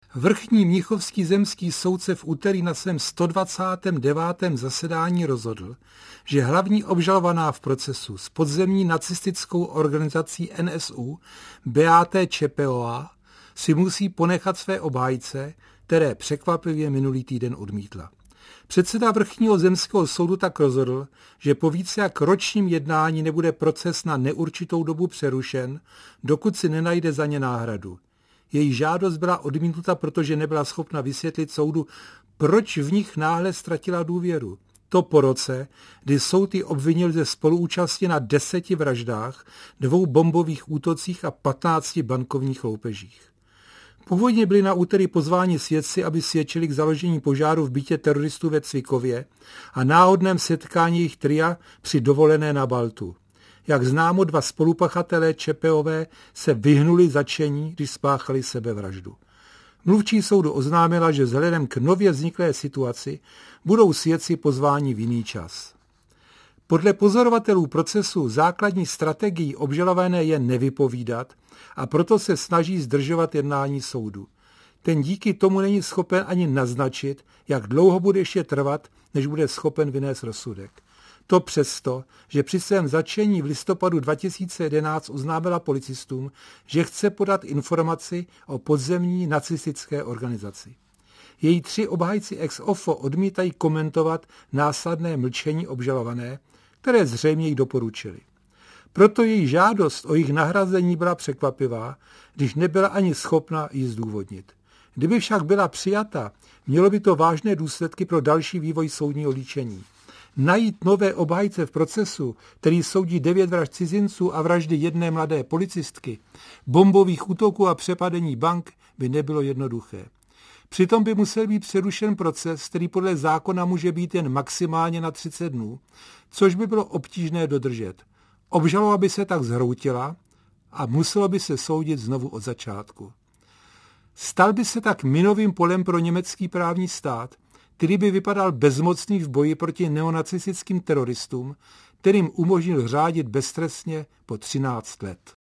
Vrchní mnichovský zemský soudce v úterý na svém 129. zasedání rozhodl, že hlavní obžalovaná v procesu s podzemní nacistickou organizací NSU Beaté Čepeová si musí ponechat své obhájce, které překvapivě minulý týden odmítla. Předseda vrchního zemského soudu tak rozhodl, že po více jak ročním jednání nebude proces na neurčitou dobu přerušen, dokud si nenajde za ně náhradu. Její žádost byla odmítnuta, protože nebyla schopna vysvětlit soudu, proč v nich náhle ztratila důvěru. To po roce, kdy soud ji obvinil ze spoluúčasti na 10 vraždách, 2 bombových útocích a 15 bankovních loupežích. Původně byli na úterý pozváni svědci, aby svědčili k založení požáru v bytě teroristů ve Cvikově a náhodném setkání jejich tria při dovolené na Baltu. Jak známo, 2 spolupachatelé Čepeové se vyhnuli zatčení, když spáchali sebevraždu. Mluvčí soudu oznámila, že vzhledem k nově vzniklé situaci budou svědci pozváni v jiný čas. Podle pozorovatelů procesu základní strategií obžalované je nevypovídat a proto se snaží zdržovat jednání soudu. Ten díky tomu není schopen ani naznačit, jak dlouho bude ještě trvat, než bude schopen vynést rozsudek. To přesto, že při svém zatčení v listopadu 2011 oznámila policistům, že chce podat informaci o podzemní nacistické organizaci. Její 3 obhájci ex ofo odmítají komentovat následné mlčení obžalované, které zřejmě jí doporučili. Proto její žádost o jejich nahrazení byla překvapivá, když nebyla ani schopna ji zdůvodnit. Kdyby však byla přijata, mělo by to vážné důsledky pro další vývoj soudního líčení. Najít nové obhájce v procesu, který soudí 9 vražd cizinců a vraždy 1 mladé policistky, bombových útoků a přepadení bank, by nebylo jednoduché. Přitom by musel být přerušen proces, který podle zákona může být jen maximálně na 30 dnů, což by bylo obtížné dodržet. Obžaloba by se tak zhroutila a muselo by se soudit znovu od začátku. Stal by se tak minovým polem pro německý právní stát, který by vypadal bezmocný v boji proti neonacistickým teroristům, kterým umožnil řádit beztrestně po 13 let.